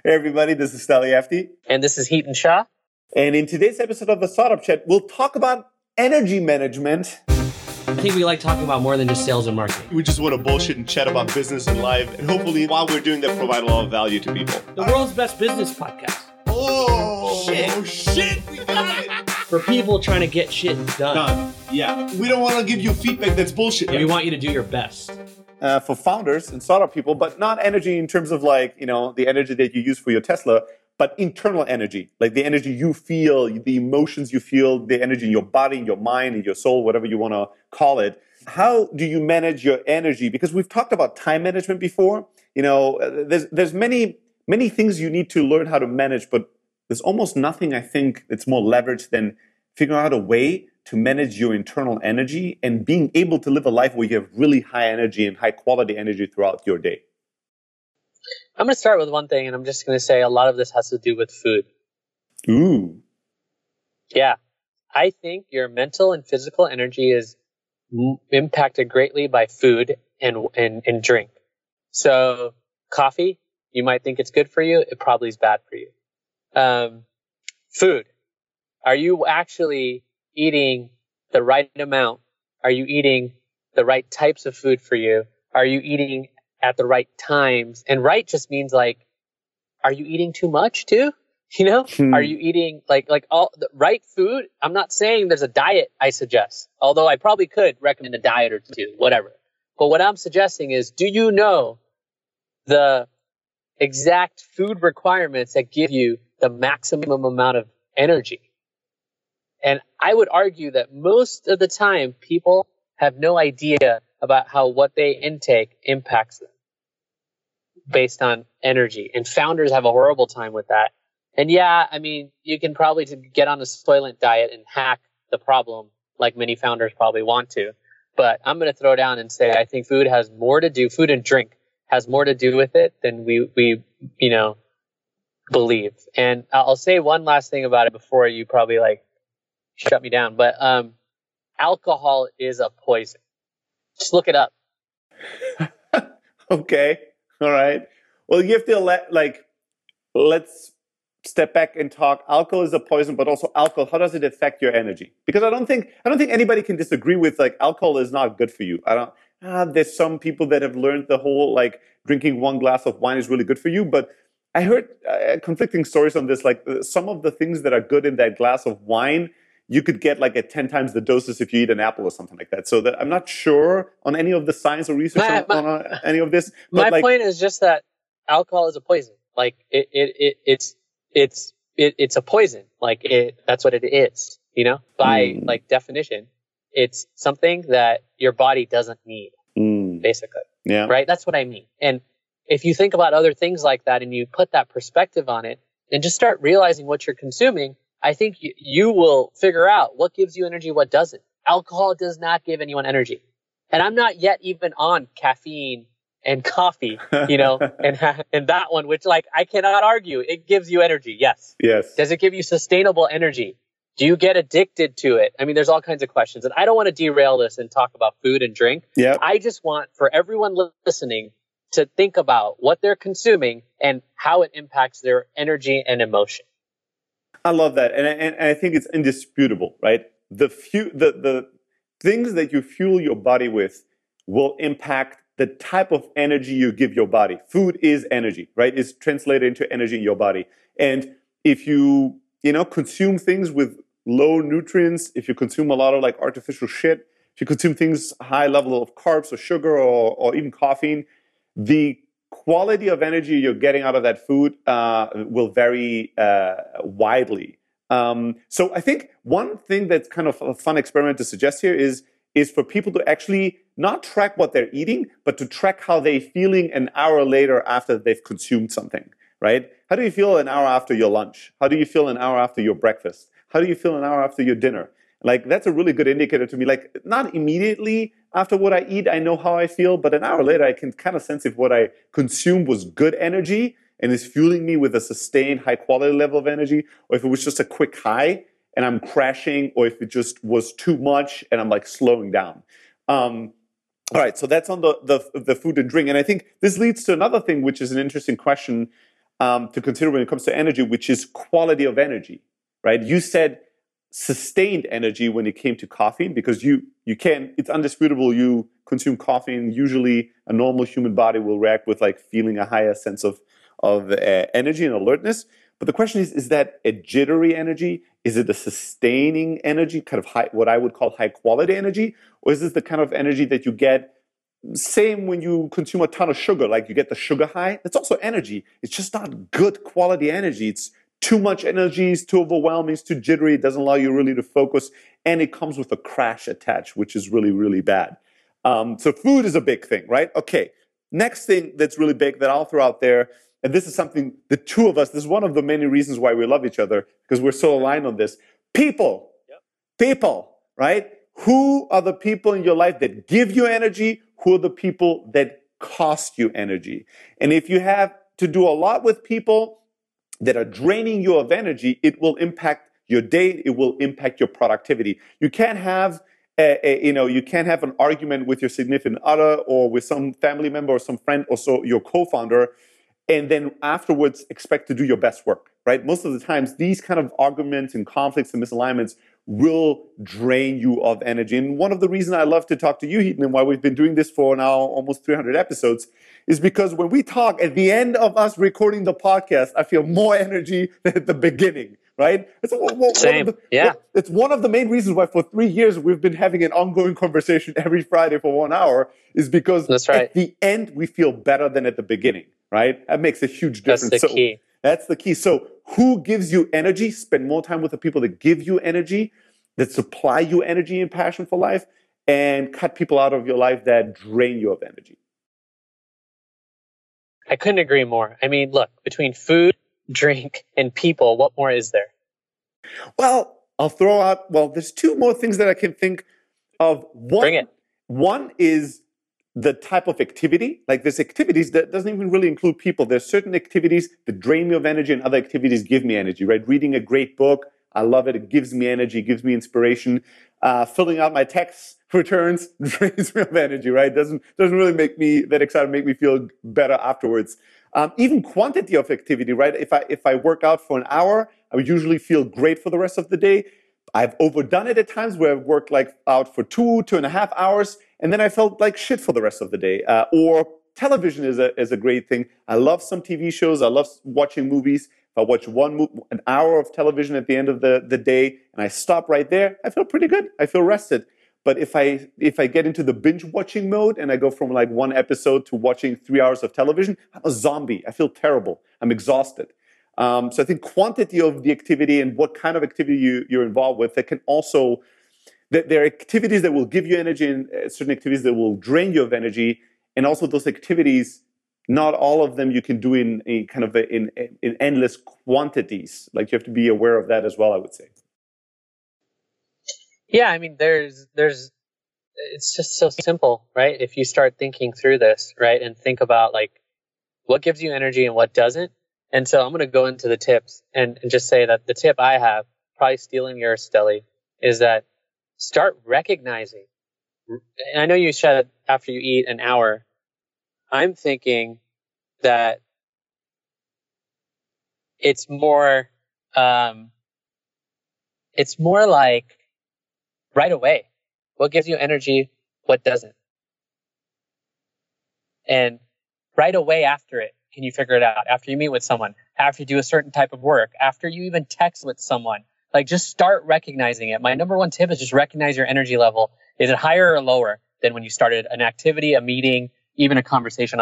Hey everybody, this is Steli Efti. And this is Heaton Shah. And in today's episode of the Startup Chat, we'll talk about energy management. I think we like talking about more than just sales and marketing. We just want to bullshit and chat about business and life. And hopefully, while we're doing that, provide a lot of value to people. The world's best business podcast. Oh, shit. We got it. For people trying to get shit done. Yeah. We don't want to give you feedback that's bullshit. We want you to do your best. For founders and startup people, but not energy in terms of the energy that you use for your Tesla, but internal energy, like the energy you feel, the emotions you feel, the energy in your body, in your mind, in your soul, whatever you want to call it. How do you manage your energy? Because we've talked about time management before. There's many things you need to learn how to manage, but there's almost nothing, I think, that's more leveraged than figuring out a way to manage your internal energy and being able to live a life where you have really high energy and high quality energy throughout your day. I'm going to start with one thing, and I'm just going to say a lot of this has to do with food. Ooh. Yeah. I think your mental and physical energy is impacted greatly by food and drink. So coffee, you might think it's good for you. It probably is bad for you. Food. Are you actually eating the right amount? Are you eating the right types of food for you? Are you eating at the right times? And right just means are you eating too much too? Are you eating like all the right food? I'm not saying there's a diet I suggest, although I probably could recommend a diet or two, whatever. But what I'm suggesting is, do you know the exact food requirements that give you the maximum amount of energy? And I would argue that most of the time, people have no idea about how what they intake impacts them based on energy. And founders have a horrible time with that. And yeah, I mean, you can probably get on a Soylent diet and hack the problem like many founders probably want to. But I'm going to throw down and say I think food and drink has more to do with it than we believe. And I'll say one last thing about it before you probably shut me down. But alcohol is a poison. Just look it up. Okay. All right. Well, you have to let's step back and talk. Alcohol is a poison, but also alcohol. How does it affect your energy? Because I don't think anybody can disagree with alcohol is not good for you. There's some people that have learned the whole drinking one glass of wine is really good for you, but I heard conflicting stories on this. Some of the things that are good in that glass of wine, you could get at 10 times the doses if you eat an apple or something like that. So that I'm not sure on any of the science or research on any of this. But my point is just that alcohol is a poison. It's a poison. That's what it is. By definition, it's something that your body doesn't need. Basically. Yeah. Right. That's what I mean. And if you think about other things like that and you put that perspective on it and just start realizing what you're consuming, I think you will figure out what gives you energy, what doesn't. Alcohol does not give anyone energy. And I'm not yet even on caffeine and coffee, and that one, which I cannot argue. It gives you energy. Yes. Yes. Does it give you sustainable energy? Do you get addicted to it? I mean, there's all kinds of questions. And I don't want to derail this and talk about food and drink. Yeah. I just want for everyone listening to think about what they're consuming and how it impacts their energy and emotion. I love that. And I think it's indisputable, right? The things that you fuel your body with will impact the type of energy you give your body. Food is energy, right? It's translated into energy in your body. And if you, consume things with low nutrients, if you consume a lot of artificial shit, if you consume things high level of carbs or sugar or even caffeine, the quality of energy you're getting out of that food will vary widely. So I think one thing that's kind of a fun experiment to suggest here is for people to actually not track what they're eating, but to track how they're feeling an hour later after they've consumed something, right? How do you feel an hour after your lunch? How do you feel an hour after your breakfast? How do you feel an hour after your dinner? That's a really good indicator to me. Not immediately after what I eat, I know how I feel, but an hour later, I can kind of sense if what I consumed was good energy and is fueling me with a sustained high quality level of energy, or if it was just a quick high and I'm crashing, or if it just was too much and I'm slowing down. All right, so that's on the food and drink. And I think this leads to another thing, which is an interesting question. to consider when it comes to energy, which is quality of energy, right? You said sustained energy when it came to caffeine, because you can, it's undisputable, you consume caffeine, usually a normal human body will react with like feeling a higher sense of energy and alertness. But the question is that a jittery energy? Is it a sustaining energy, kind of high, what I would call high quality energy? Or is this the kind of energy that you get, same when you consume a ton of sugar, like you get the sugar high? That's also energy. It's just not good quality energy. It's too much energy, it's too overwhelming, it's too jittery, it doesn't allow you really to focus, and it comes with a crash attached, which is really, really bad. So food is a big thing, right? Okay, next thing that's really big that I'll throw out there, and this is something the two of us, this is one of the many reasons why we love each other, because we're so aligned on this. People. Yep. People, right? Who are the people in your life that give you energy? Who are the people that cost you energy? And if you have to do a lot with people that are draining you of energy, it will impact your day, it will impact your productivity. You can't have you can't have an argument with your significant other or with some family member or some friend or so your co-founder, and then afterwards expect to do your best work, right? Most of the times, these kind of arguments and conflicts and misalignments will drain you of energy. And one of the reasons I love to talk to you, Hiten, and why we've been doing this for now almost 300 episodes, is because when we talk at the end of us recording the podcast, I feel more energy than at the beginning, right? It's it's one of the main reasons why for 3 years we've been having an ongoing conversation every Friday for 1 hour, is because at the end we feel better than at the beginning, right? That makes a huge difference. That's the key. That's the key. So who gives you energy? Spend more time with the people that give you energy, that supply you energy and passion for life, and cut people out of your life that drain you of energy. I couldn't agree more. I mean, look, between food, drink, and people, what more is there? Well, I'll throw out, there's two more things that I can think of. Bring it. One is the type of activity. Like there's activities that doesn't even really include people. There's certain activities that drain me of energy and other activities give me energy, right? Reading a great book, I love it. It gives me energy, gives me inspiration. Filling out my tax returns drains me of energy, right? Doesn't really make me that excited, make me feel better afterwards. Even quantity of activity, right? If I work out for an hour, I would usually feel great for the rest of the day. I've overdone it at times where I've worked out for 2.5 hours, and then I felt like shit for the rest of the day. Or television is a great thing. I love some TV shows. I love watching movies. If I watch an hour of television at the end of the day and I stop right there, I feel pretty good. I feel rested. But if I get into the binge watching mode and I go from like one episode to watching 3 hours of television, I'm a zombie. I feel terrible. I'm exhausted. So I think quantity of the activity and what kind of activity you're involved with, that can also, there are activities that will give you energy and certain activities that will drain you of energy. And also those activities, not all of them you can do in endless quantities. Like you have to be aware of that as well, I would say. Yeah, I mean, there's it's just so simple, right? If you start thinking through this, right, and think about like what gives you energy and what doesn't. And so I'm going to go into the tips and just say that the tip I have, probably stealing yours, Stelly, is that start recognizing. And I know you said after you eat an hour. I'm thinking that it's more like right away. What gives you energy? What doesn't? And right away after it, can you figure it out? After you meet with someone, after you do a certain type of work, after you even text with someone, like just start recognizing it. My number one tip is just recognize your energy level. Is it higher or lower than when you started an activity, a meeting, even a conversation